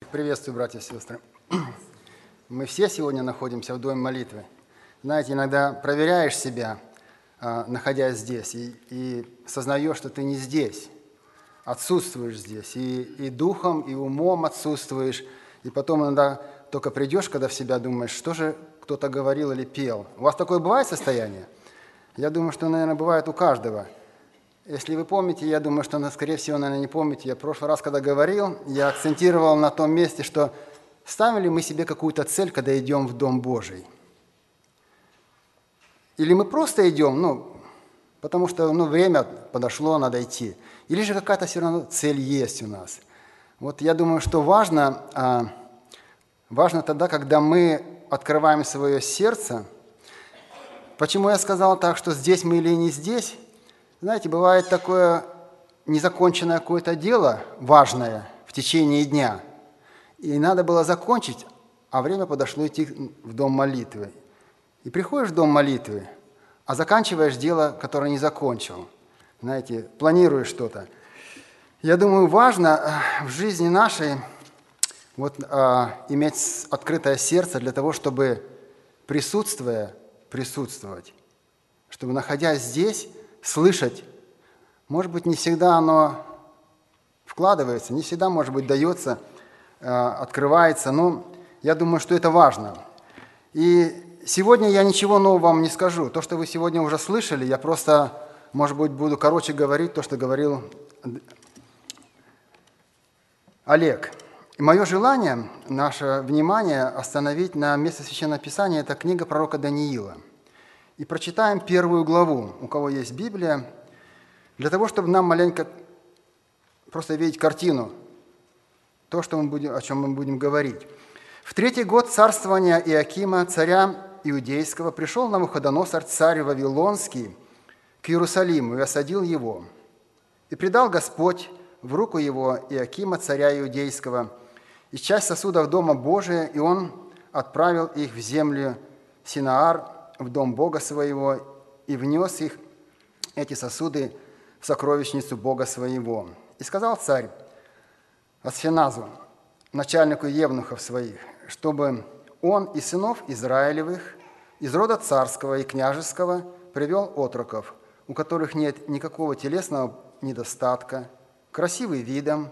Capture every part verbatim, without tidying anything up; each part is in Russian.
Приветствую, братья и сестры. Мы все сегодня находимся в доме молитвы. Знаете, иногда проверяешь себя, находясь здесь, и, и сознаешь, что ты не здесь, отсутствуешь здесь, и, и духом, и умом отсутствуешь, и потом иногда только придешь, когда в себя думаешь, что же кто-то говорил или пел. У вас такое бывает состояние? Я думаю, что, наверное, бывает у каждого. Если вы помните, я думаю, что, скорее всего, наверное, не помните, я в прошлый раз, когда говорил, я акцентировал на том месте, что ставим ли мы себе какую-то цель, когда идем в Дом Божий. Или мы просто идем, ну, потому что ну, время подошло, надо идти. Или же какая-то все равно цель есть у нас. Вот я думаю, что важно, важно тогда, когда мы открываем свое сердце. Почему я сказал так, что здесь мы или не здесь? Знаете, бывает такое незаконченное какое-то дело важное в течение дня, и надо было закончить, а время подошло идти в дом молитвы. И приходишь в дом молитвы, а заканчиваешь дело, которое не закончил. Знаете, планируешь что-то. Я думаю, важно в жизни нашей вот, а, иметь открытое сердце для того, чтобы присутствуя, присутствовать, чтобы, находясь здесь, слышать. Может быть, не всегда оно вкладывается, не всегда, может быть, дается, открывается, но я думаю, что это важно. И сегодня я ничего нового вам не скажу. То, что вы сегодня уже слышали, я просто, может быть, буду короче говорить то, что говорил Олег. И мое желание, наше внимание остановить на месте Священного Писания – это книга пророка Даниила. И прочитаем первую главу, у кого есть Библия, для того, чтобы нам маленько просто видеть картину, то, что мы будем, о чем мы будем говорить. В третий год царствования Иоакима, царя Иудейского, пришел Навуходоносор, царь Вавилонский, к Иерусалиму и осадил его. И предал Господь в руку его Иоакима, царя Иудейского, и часть сосудов Дома Божия, и он отправил их в землю Синаар, в дом Бога своего, и внес их, эти сосуды, в сокровищницу Бога своего. И сказал царь Асфеназу, начальнику евнухов своих, чтобы он и сынов Израилевых, из рода царского и княжеского, привел отроков, у которых нет никакого телесного недостатка, красивый видом,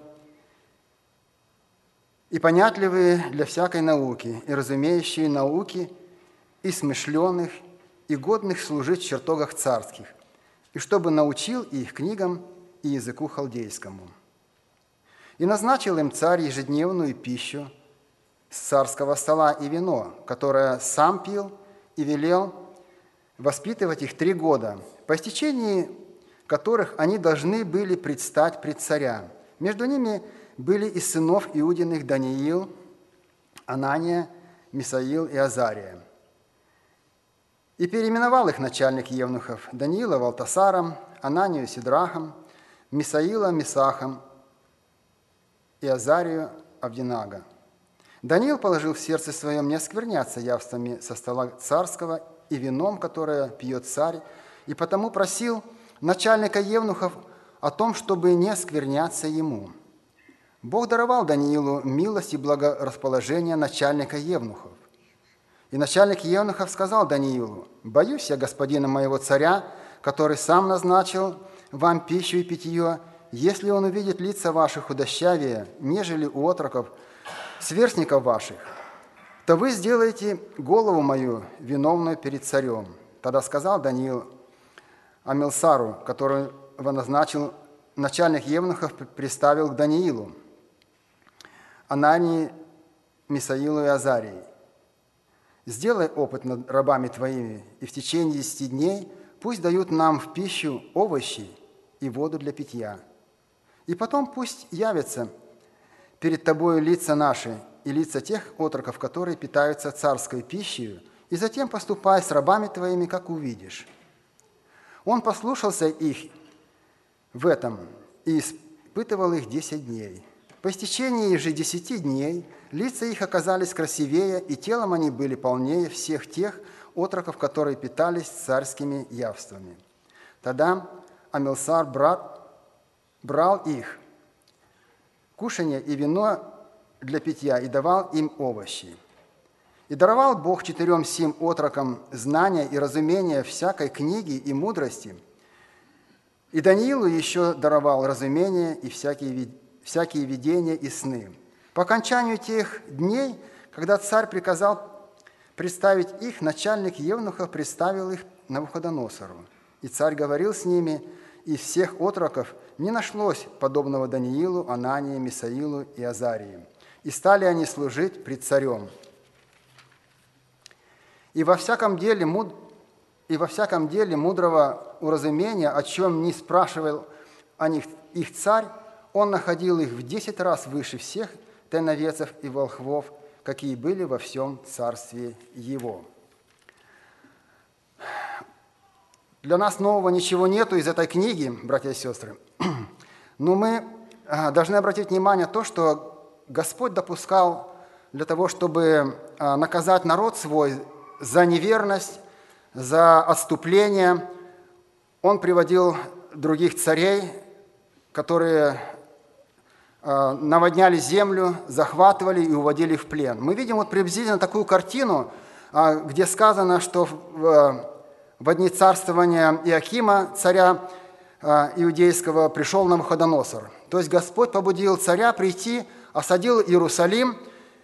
и понятливые для всякой науки, и разумеющие науки, и смышленых, и годных служить в чертогах царских, и чтобы научил их книгам и языку халдейскому. И назначил им царь ежедневную пищу с царского стола и вино, которое сам пил, и велел воспитывать их три года, по истечении которых они должны были предстать пред царя. Между ними были из сынов Иудиных Даниил, Анания, Мисаил и Азария. И переименовал их начальник евнухов Даниила Валтасаром, Ананию Сидрахом, Мисаила Мисахом и Азарию Авдинага. Даниил положил в сердце своем не оскверняться явствами со стола царского и вином, которое пьет царь, и потому просил начальника евнухов о том, чтобы не оскверняться ему. Бог даровал Даниилу милость и благорасположение начальника евнухов. И начальник евнухов сказал Даниилу: «Боюсь я господина моего царя, который сам назначил вам пищу и питье, если он увидит лица ваши худощавее, нежели у отроков, сверстников ваших, то вы сделаете голову мою виновную перед царем». Тогда сказал Даниил Амилсару, которого назначил начальник евнухов, приставил к Даниилу, Анании, Мисаилу и Азарии: «Сделай опыт над рабами твоими, и в течение десяти дней пусть дают нам в пищу овощи и воду для питья. И потом пусть явятся перед тобою лица наши и лица тех отроков, которые питаются царской пищей, и затем поступай с рабами твоими, как увидишь». Он послушался их в этом и испытывал их десять дней. По истечении же десяти дней лица их оказались красивее, и телом они были полнее всех тех отроков, которые питались царскими явствами. Тогда Амилсар, брат, брал их, кушанье и вино для питья и давал им овощи. И даровал Бог четырем сим отрокам знания и разумения всякой книги и мудрости. И Даниилу еще даровал разумение и всякие, всякие видения и сны. По окончанию тех дней, когда царь приказал представить их, начальник евнухов представил их Навуходоносору. И царь говорил с ними, и всех отроков не нашлось подобного Даниилу, Анании, Мисаилу и Азарии. И стали они служить пред царем. И во всяком деле, муд... и во всяком деле мудрого уразумения, о чем не спрашивал о них их царь, он находил их в десять раз выше всех тайноведцев и волхвов, какие были во всем царстве его. Для нас нового ничего нету из этой книги, братья и сестры, но мы должны обратить внимание на то, что Господь допускал для того, чтобы наказать народ свой за неверность, за отступление. Он приводил других царей, которые наводняли землю, захватывали и уводили в плен. Мы видим вот приблизительно такую картину, где сказано, что в, в дни царствования Иоакима, царя иудейского, пришел Навуходоносор. То есть Господь побудил царя прийти, осадил Иерусалим,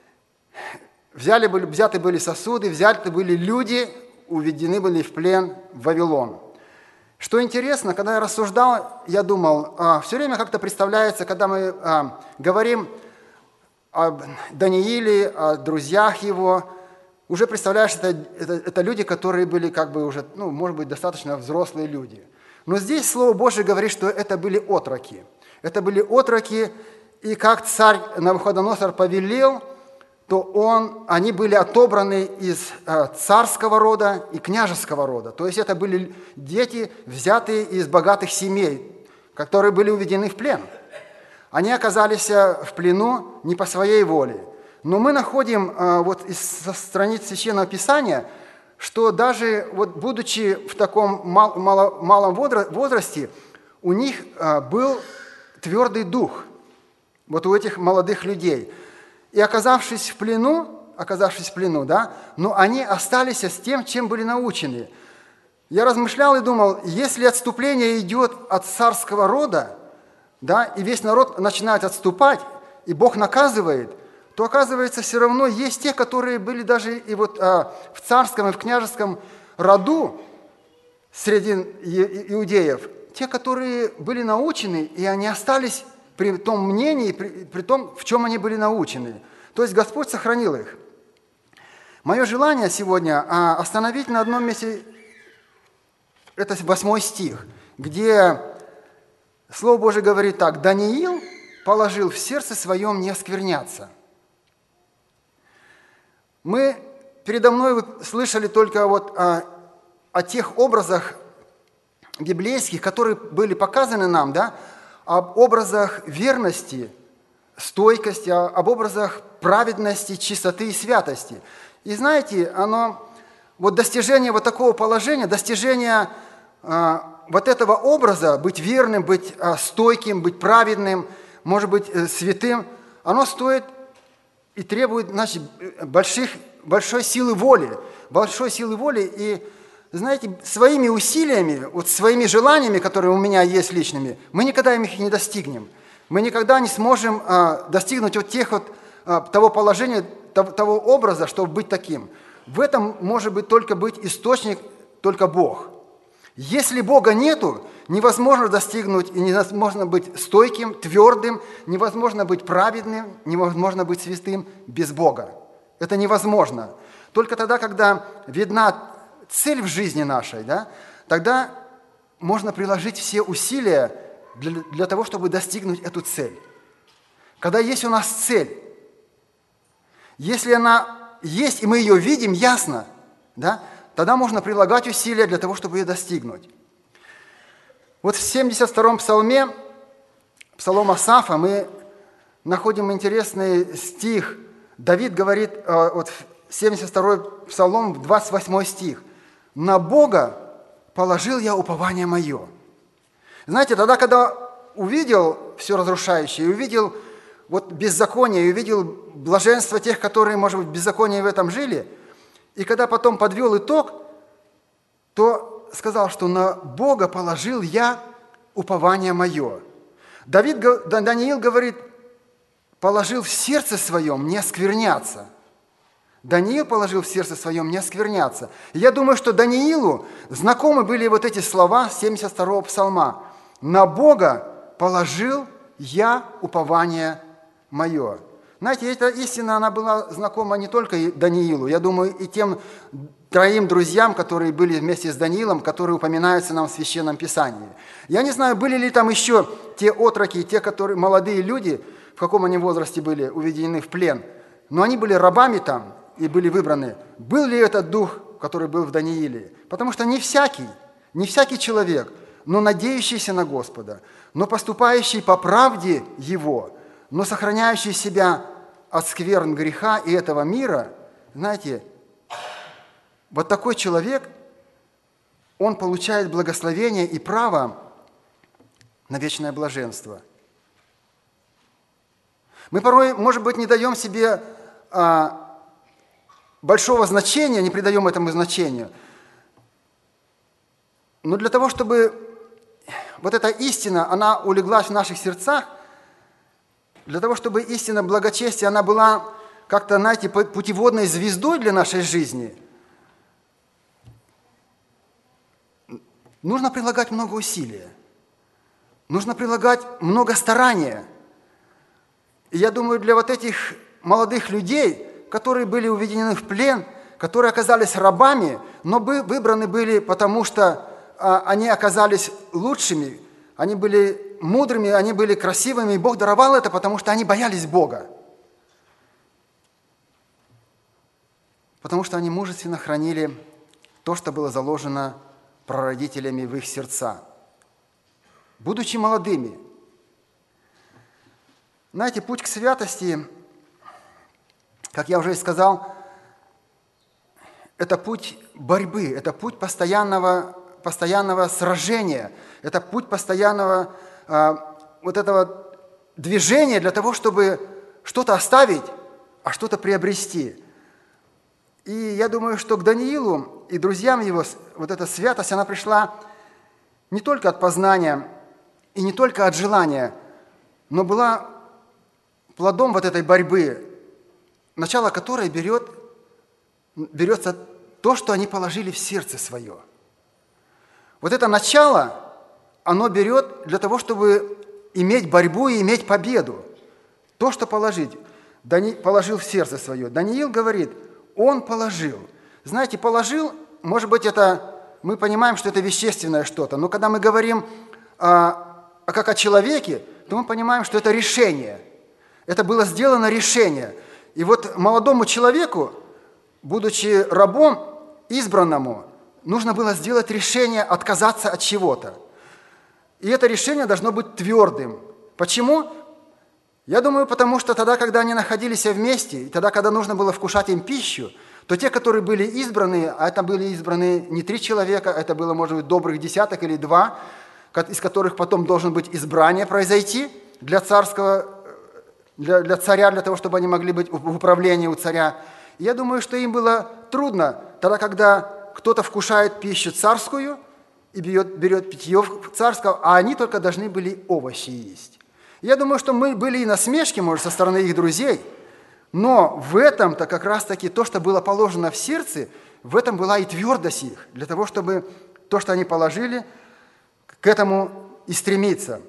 взяли, взяты были сосуды, взяты были люди, уведены были в плен в Вавилон. Что интересно, когда я рассуждал, я думал, а, все время как-то представляется, когда мы а, говорим о Данииле, о друзьях его, уже представляешь, это, это, это люди, которые были как бы уже, ну, может быть, достаточно взрослые люди. Но здесь Слово Божие говорит, что это были отроки. Это были отроки, и как царь Навуходоносор повелел, то он, они были отобраны из э, царского рода и княжеского рода. То есть это были дети, взятые из богатых семей, которые были уведены в плен. Они оказались в плену не по своей воле. Но мы находим э, вот из со страниц Священного Писания, что даже вот, будучи в таком мал, мало, малом возрасте, у них э, был твердый дух, вот у этих молодых людей. И оказавшись в плену, оказавшись в плену, да, но они остались с тем, чем были научены. Я размышлял и думал, если отступление идет от царского рода, да, и весь народ начинает отступать, и Бог наказывает, то, оказывается, все равно есть те, которые были даже и вот а, в царском и в княжеском роду среди иудеев, те, которые были научены, и они остались при том мнении, при, при том, в чем они были научены. То есть Господь сохранил их. Мое желание сегодня а, остановить на одном месте, это восьмой стих, где Слово Божие говорит так: «Даниил положил в сердце своем не оскверняться». Мы передо мной слышали только вот о, о тех образах библейских, которые были показаны нам, да, об образах верности, стойкости, об образах праведности, чистоты и святости. И знаете, оно, вот достижение вот такого положения, достижение э, вот этого образа, быть верным, быть э, стойким, быть праведным, может быть, э, святым, оно стоит и требует, значит, больших, большой силы воли, большой силы воли и, знаете, своими усилиями, вот своими желаниями, которые у меня есть личными, мы никогда их не достигнем. Мы никогда не сможем а, достигнуть вот тех вот, а, того положения, того, того образа, чтобы быть таким. В этом может быть только быть источник, только Бог. Если Бога нету, невозможно достигнуть и невозможно быть стойким, твердым, невозможно быть праведным, невозможно быть святым без Бога. Это невозможно. Только тогда, когда видна цель в жизни нашей, да, тогда можно приложить все усилия для, для того, чтобы достигнуть эту цель. Когда есть у нас цель, если она есть, и мы ее видим ясно, да, тогда можно прилагать усилия для того, чтобы ее достигнуть. Вот в семьдесят втором псалме, псалом Асафа, мы находим интересный стих. Давид говорит, вот семьдесят второй псалом, двадцать восьмой стих. «На Бога положил я упование мое». Знаете, тогда, когда увидел все разрушающее, увидел вот беззаконие и увидел блаженство тех, которые, может быть, в беззаконии в этом жили, и когда потом подвел итог, то сказал, что на Бога положил я упование мое. Давид, Даниил говорит, положил в сердце своем не оскверняться. Даниил положил в сердце своем не оскверняться. И я думаю, что Даниилу знакомы были вот эти слова семьдесят второго псалма. «На Бога положил я упование мое». Знаете, эта истина, она была знакома не только Даниилу, я думаю, и тем троим друзьям, которые были вместе с Даниилом, которые упоминаются нам в Священном Писании. Я не знаю, были ли там еще те отроки, те, которые, молодые люди, в каком они возрасте были уведены в плен, но они были рабами там и были выбраны. Был ли этот дух, который был в Данииле? Потому что не всякий, не всякий человек, но надеющийся на Господа, но поступающий по правде Его, но сохраняющий себя от скверн греха и этого мира, знаете, вот такой человек, он получает благословение и право на вечное блаженство. Мы порой, может быть, не даем себе а, большого значения, не придаем этому значению, но для того, чтобы вот эта истина, она улеглась в наших сердцах, для того, чтобы истина благочестия, она была как-то, знаете, путеводной звездой для нашей жизни, нужно прилагать много усилия, нужно прилагать много старания. И я думаю, для вот этих молодых людей, которые были уведены в плен, которые оказались рабами, но выбраны были, потому что они оказались лучшими, они были мудрыми, они были красивыми, и Бог даровал это, потому что они боялись Бога. Потому что они мужественно хранили то, что было заложено прародителями в их сердца. Будучи молодыми. Знаете, путь к святости, как я уже и сказал, это путь борьбы, это путь постоянного, постоянного сражения, это путь постоянного а, вот этого движения для того, чтобы что-то оставить, а что-то приобрести. И я думаю, что к Даниилу и друзьям его вот эта святость, она пришла не только от познания и не только от желания, но была плодом вот этой борьбы, начало которой берет, берется то, что они положили в сердце свое. Вот это начало, оно берет для того, чтобы иметь борьбу и иметь победу. То, что положить, Дани, положил в сердце свое. Даниил говорит, он положил. Знаете, положил, может быть, это, мы понимаем, что это вещественное что-то, но когда мы говорим а, а как о человеке, то мы понимаем, что это решение. Это было сделано решение. И вот молодому человеку, будучи рабом избранному, нужно было сделать решение отказаться от чего-то. И это решение должно быть твердым. Почему? Я думаю, потому что тогда, когда они находились вместе, и тогда, когда нужно было вкушать им пищу, то те, которые были избраны, а это были избраны не три человека, это было, может быть, добрых десяток или два, из которых потом должен быть избрание произойти для царского, для, для царя, для того, чтобы они могли быть в управлении у царя. И я думаю, что им было трудно тогда, когда кто-то вкушает пищу царскую и берет, берет питье царского, а они только должны были овощи есть. Я думаю, что мы были и насмешки, может, со стороны их друзей, но в этом-то как раз-таки то, что было положено в сердце, в этом была и твердость их, для того, чтобы то, что они положили, к этому и стремиться.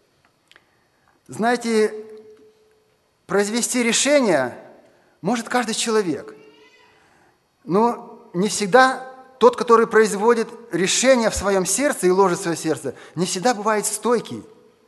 Знаете, произвести решение может каждый человек, но не всегда тот, который производит решение в своем сердце и ложит в свое сердце, не всегда бывает стойкий.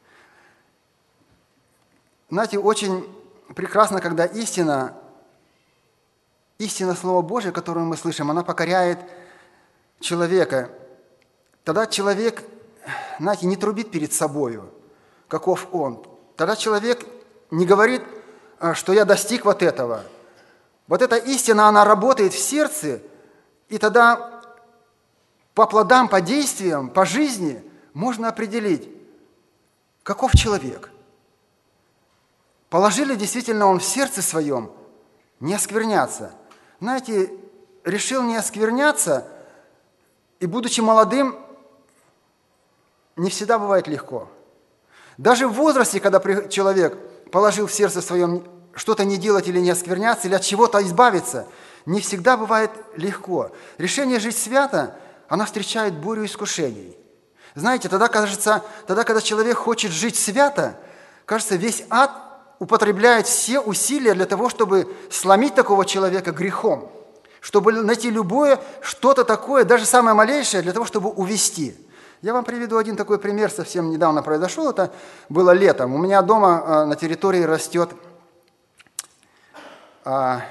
Знаете, очень прекрасно, когда истина, истина Слова Божия, которую мы слышим, она покоряет человека. Тогда человек, знаете, не трубит перед собою, каков он. Тогда человек не говорит, что я достиг вот этого. Вот эта истина, она работает в сердце, и тогда по плодам, по действиям, по жизни можно определить, каков человек. положил ли действительно он в сердце своем не оскверняться. Знаете, решил не оскверняться, и, будучи молодым, не всегда бывает легко. Даже в возрасте, когда человек положил в сердце своем что-то не делать или не оскверняться, или от чего-то избавиться, не всегда бывает легко. Решение жить свято, оно встречает бурю искушений. Знаете, тогда, кажется, тогда, когда человек хочет жить свято, кажется, весь ад употребляет все усилия для того, чтобы сломить такого человека грехом, чтобы найти любое, что-то такое, даже самое малейшее, для того, чтобы увести. Я вам приведу один такой пример, совсем недавно произошел, это было летом. У меня дома на территории растет а,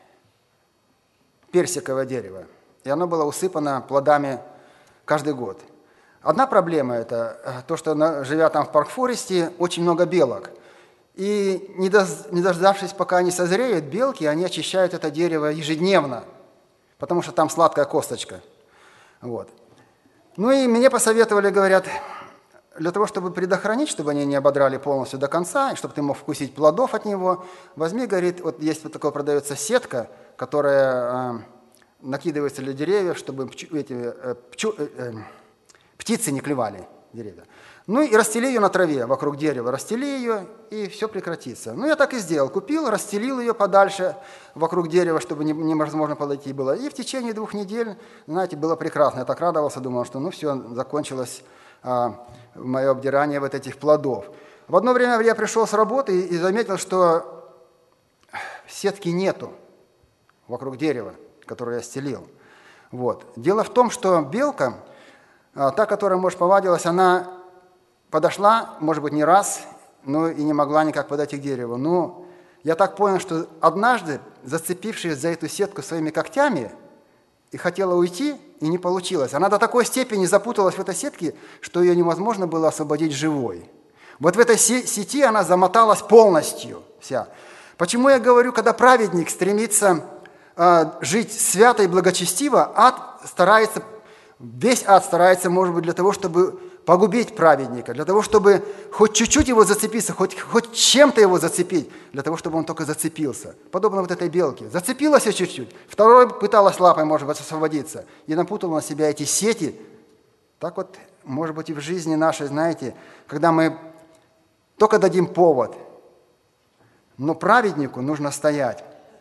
персиковое дерево, и оно было усыпано плодами каждый год. Одна проблема – это то, что, живя там в Парк-Форесте, очень много белок. И не дождавшись, пока они созреют, белки, они очищают это дерево ежедневно, потому что там сладкая косточка. Вот. Ну и мне посоветовали, говорят, для того, чтобы предохранить, чтобы они не ободрали полностью до конца, и чтобы ты мог вкусить плодов от него, возьми, говорит, вот есть вот такое продается сетка, которая э, накидывается для деревьев, чтобы пчу, эти, э, пчу, э, э, птицы не клевали деревья. Ну и расстели ее на траве вокруг дерева, расстели ее, и все прекратится. Ну я так и сделал, купил, расстелил ее подальше вокруг дерева, чтобы невозможно подойти было. И в течение двух недель, знаете, было прекрасно. Я так радовался, думал, что ну все, закончилось а, мое обдирание вот этих плодов. В одно время я пришел с работы и заметил, что сетки нету вокруг дерева, которое я стелил. Вот. Дело в том, что белка, а, та, которая, может, повадилась, она подошла, может быть, не раз, но и не могла никак подойти к дереву. Но я так понял, что однажды, зацепившись за эту сетку своими когтями, и хотела уйти, и не получилось. Она до такой степени запуталась в этой сетке, что ее невозможно было освободить живой. Вот в этой сети она замоталась полностью вся. Почему я говорю, когда праведник стремится э, жить свято и благочестиво, ад старается, весь ад старается, может быть, для того, чтобы погубить праведника, для того, чтобы хоть чуть-чуть его зацепиться, хоть, хоть чем-то его зацепить, для того, чтобы он только зацепился. Подобно вот этой белке. Зацепилась чуть-чуть, второй пыталась лапой, может быть, освободиться, и напутала на себя эти сети. Так вот, может быть, и в жизни нашей, знаете, когда мы только дадим повод, но праведнику нужно стоять,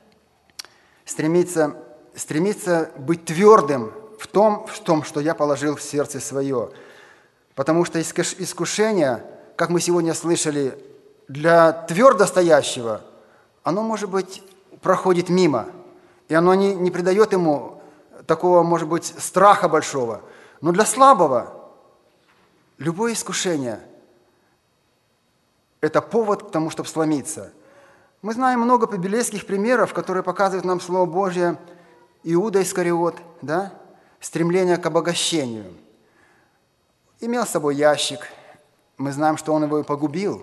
стремиться, стремиться быть твердым в том, в том, что я положил в сердце свое. Потому что искушение, как мы сегодня слышали, для твердо стоящего, оно, может быть, проходит мимо, и оно не, не придает ему такого, может быть, страха большого. Но для слабого любое искушение – это повод к тому, чтобы сломиться. Мы знаем много библейских примеров, которые показывают нам Слово Божье. Иуда Искариот, да? Стремление к обогащению. Имел с собой ящик. Мы знаем, что он его и погубил.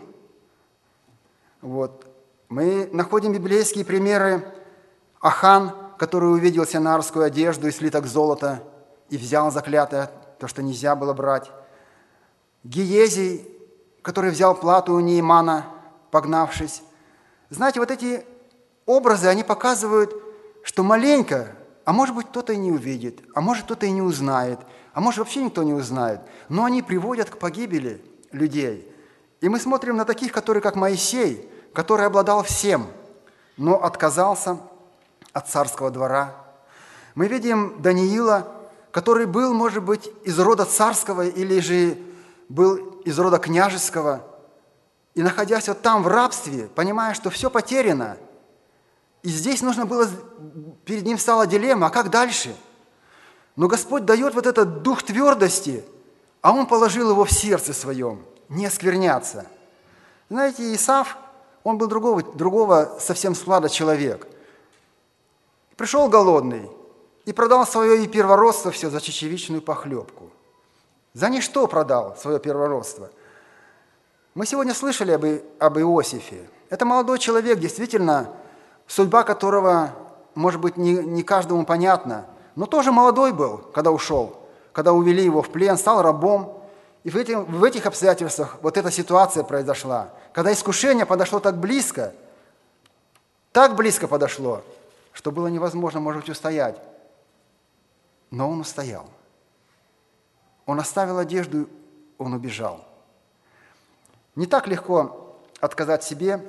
Вот. Мы находим библейские примеры. Ахан, который увидел синарскую одежду и слиток золота, и взял заклятое, то, что нельзя было брать. Гиезий, который взял плату у Неимана, погнавшись. Знаете, вот эти образы, они показывают, что маленько, а может быть, кто-то и не увидит, а может, кто-то и не узнает, а может, вообще никто не узнает, но они приводят к погибели людей. И мы смотрим на таких, которые, как Моисей, который обладал всем, но отказался от царского двора. Мы видим Даниила, который был, может быть, из рода царского или же был из рода княжеского, и, находясь вот там в рабстве, понимая, что все потеряно, и здесь нужно было, перед ним стала дилемма, а как дальше? Но Господь дает вот этот дух твердости, а Он положил его в сердце своем, не оскверняться. Знаете, Исав, он был другого, другого совсем склада человек. Пришел голодный и продал свое и первородство все за чечевичную похлебку. За ничто продал свое первородство. Мы сегодня слышали об, И- об Иосифе. Это молодой человек, действительно, судьба которого, может быть, не, не каждому понятна, но тоже молодой был, когда ушел, когда увели его в плен, стал рабом. И в, этим, в этих обстоятельствах вот эта ситуация произошла, когда искушение подошло так близко, так близко подошло, что было невозможно, может быть, устоять. Но он устоял. Он оставил одежду, он убежал. Не так легко отказать себе,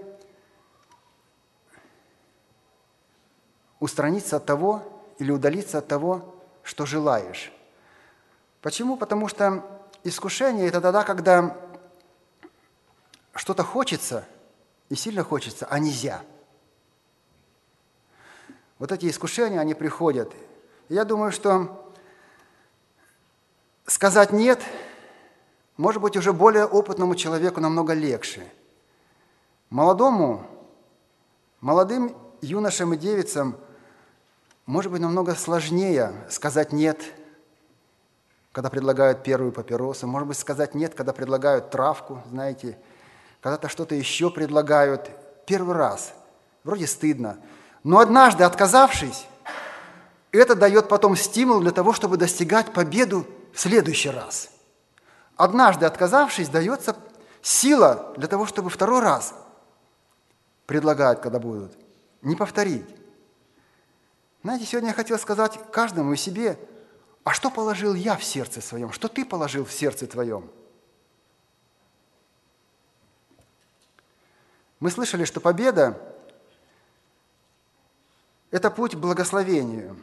устраниться от того или удалиться от того, что желаешь. Почему? Потому что искушение – это тогда, когда что-то хочется, и сильно хочется, а нельзя. Вот эти искушения, они приходят. И я думаю, что сказать «нет» может быть уже более опытному человеку намного легче. Молодому, молодым юношам и девицам может быть намного сложнее сказать «нет», когда предлагают первую папиросу, может быть, сказать «нет», когда предлагают травку, знаете, когда-то что-то еще предлагают первый раз. Вроде стыдно. Но однажды отказавшись, это дает потом стимул для того, чтобы достигать победу в следующий раз. Однажды отказавшись, дается сила для того, чтобы второй раз предлагать, когда будут, не повторить. Знаете, сегодня я хотел сказать каждому и себе, а что положил я в сердце своем? Что ты положил в сердце твоем? Мы слышали, что победа – это путь к благословению.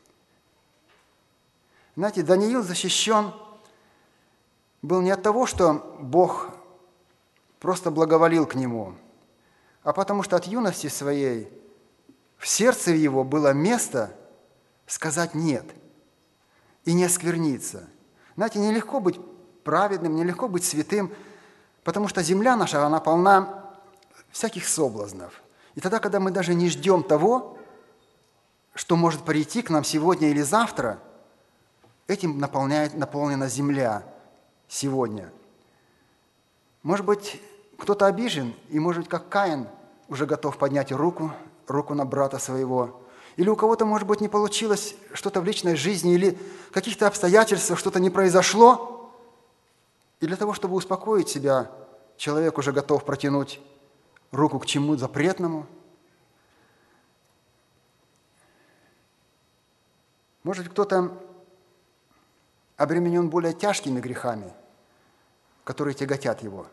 Знаете, Даниил защищен был не от того, что Бог просто благоволил к нему, а потому что от юности своей в сердце его было место сказать «нет» и не оскверниться. Знаете, нелегко быть праведным, нелегко быть святым, потому что земля наша, она полна всяких соблазнов. И тогда, когда мы даже не ждем того, что может прийти к нам сегодня или завтра, этим наполняет, наполнена земля сегодня. Может быть, кто-то обижен, и, может быть, как Каин, уже готов поднять руку, руку на брата своего. Или у кого-то, может быть, не получилось что-то в личной жизни, или в каких-то обстоятельствах что-то не произошло. И для того, чтобы успокоить себя, человек уже готов протянуть руку к чему-то запретному. Может быть, кто-то обременен более тяжкими грехами, которые тяготят его.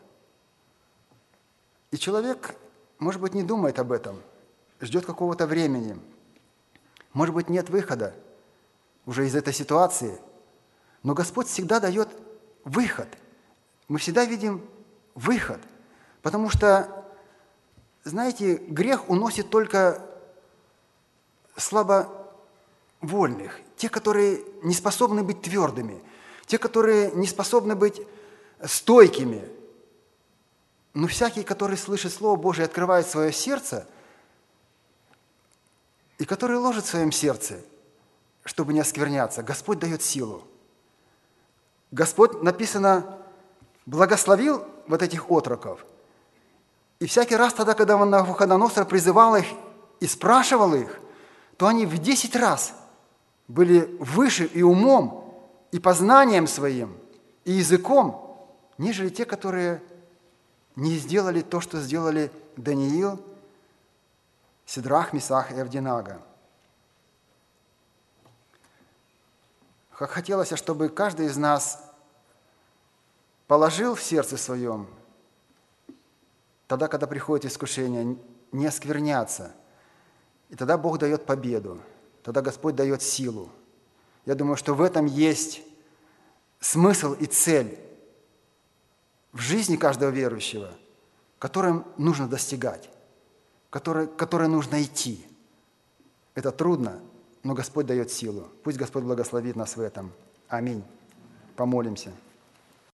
И человек, может быть, не думает об этом, ждет какого-то времени. Может быть, нет выхода уже из этой ситуации, но Господь всегда дает выход. Мы всегда видим выход, потому что, знаете, грех уносит только слабовольных, те, которые не способны быть твердыми, те, которые не способны быть стойкими. Но всякий, который слышит Слово Божие и открывает свое сердце, и который ложит в своем сердце, чтобы не оскверняться, Господь дает силу. Господь, написано, благословил вот этих отроков. И всякий раз тогда, когда Навуходоносор призывал их и спрашивал их, то они в десять раз были выше и умом, и познанием своим, и языком, нежели те, которые не сделали то, что сделали Даниил, Сидрах, Месах и Авдинага. Как хотелось, чтобы каждый из нас положил в сердце своем, тогда, когда приходит искушение, не оскверняться. И тогда Бог дает победу, тогда Господь дает силу. Я думаю, что в этом есть смысл и цель в жизни каждого верующего, которым нужно достигать, который, который нужно идти. Это трудно, но Господь дает силу. Пусть Господь благословит нас в этом. Аминь. Помолимся.